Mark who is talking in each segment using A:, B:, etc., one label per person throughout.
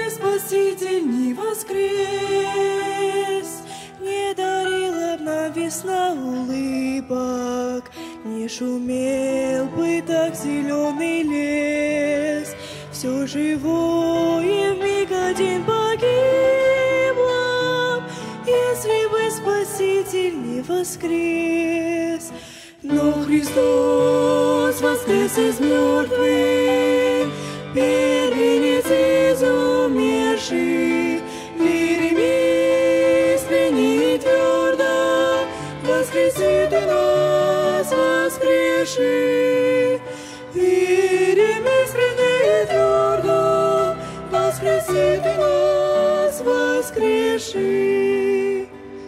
A: Спаситель не воскрес, не дарила б нам весна улыбок, не шумел бы так зеленый лес. Все живое вмиг один погибло, если бы Спаситель не воскрес. Но Христос воскрес из мертвых, первенец из умерших, верим искренне и твердо, воскресит и нас воскресший. Верим искренне и твердо, воскресит и нас воскресший.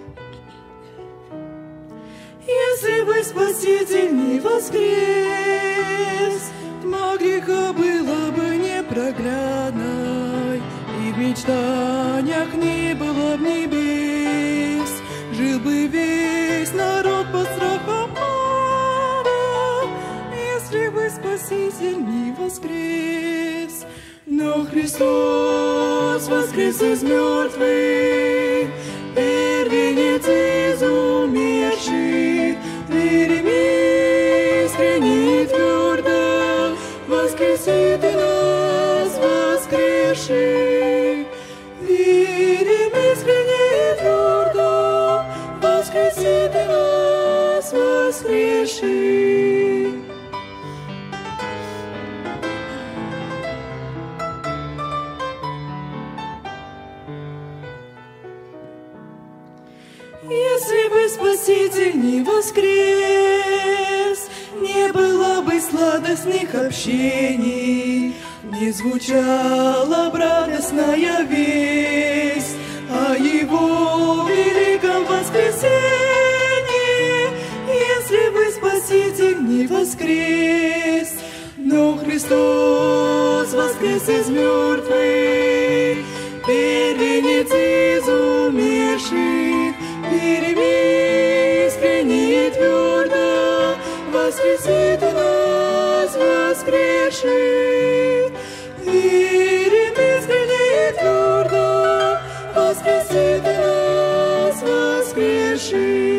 A: Если бы Спаситель не воскрес, тьма греха была бы непроглядной, и в мечтаниях не было б небес. Жил бы весь народ под страхом ада, если бы Спаситель не воскрес. Но Христос воскрес из мертвых, первенец из умерших, верим искренне и твердо, воскресит и нас воскресший. Верим искренне и твердо, воскресит и нас воскресший. Если бы Спаситель не воскрес, не было бы сладостных общений, не звучала б радостная весть о Его великом воскресении. Если бы Спаситель не воскрес, но Христос воскрес из мертвых, первенец из умерших, верим искренне и твердо, воскресит и нас воскресший. Верим искренне и твердо, воскресит и нас воскресший.